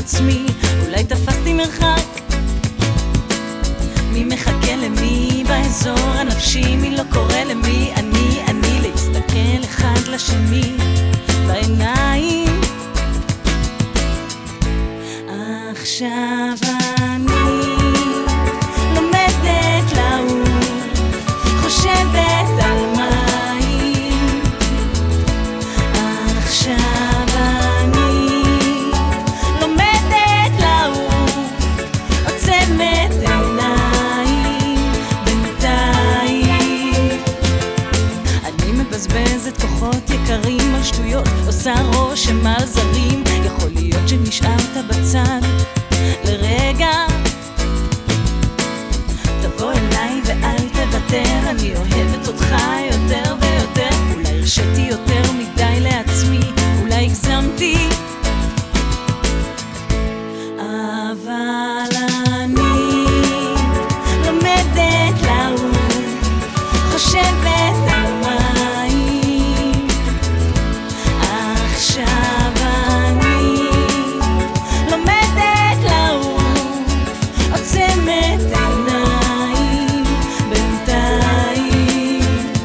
עצמי, אולי תפסתי מרחק. מי מחכה למי באזור הנפשי, מי לא קורא למי, אני להסתכל אחד לשני בעיניים. עכשיו אני לומדת לעוף, חושבת על מים. עכשיו אני לומדת לעוף, עוצמת עיניים בינתיים. אני מבזבזת כוחות יקרים על שטויות, עושה רושם על זרים. יכול להיות שנשארת בצד לרגע, תבוא אליי ואל תוותר. אני אוהבת אותך יותר ויותר, אולי הרשיתי יותר מדי לעצמי, אולי הגזמתי, אבל אני לומדת לעוף, חושבת על מים. עכשיו אני לומדת לעוף, עוצמת עיניים בינתיים.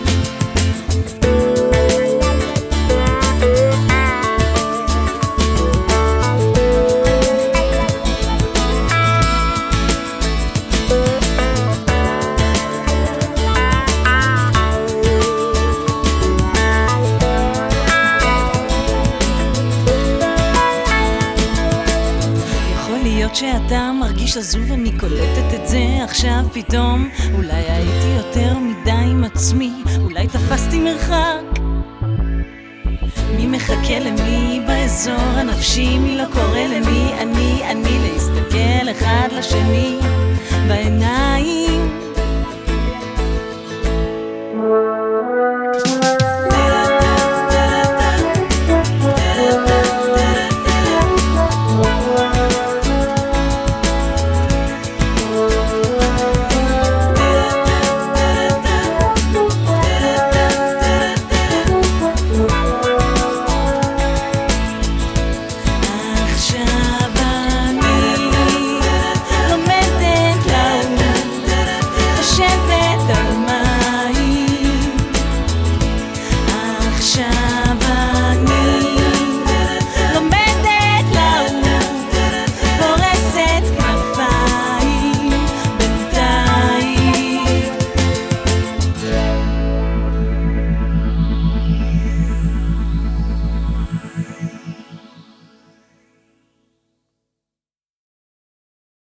שאתה מרגיש עזוב, אני קולטת את זה עכשיו פתאום. אולי הייתי יותר מדי עם עצמי, אולי תפסתי מרחק. מי מחכה למי באזור הנפשי, מי לא קורא למי, אני להסתכל אחד לשני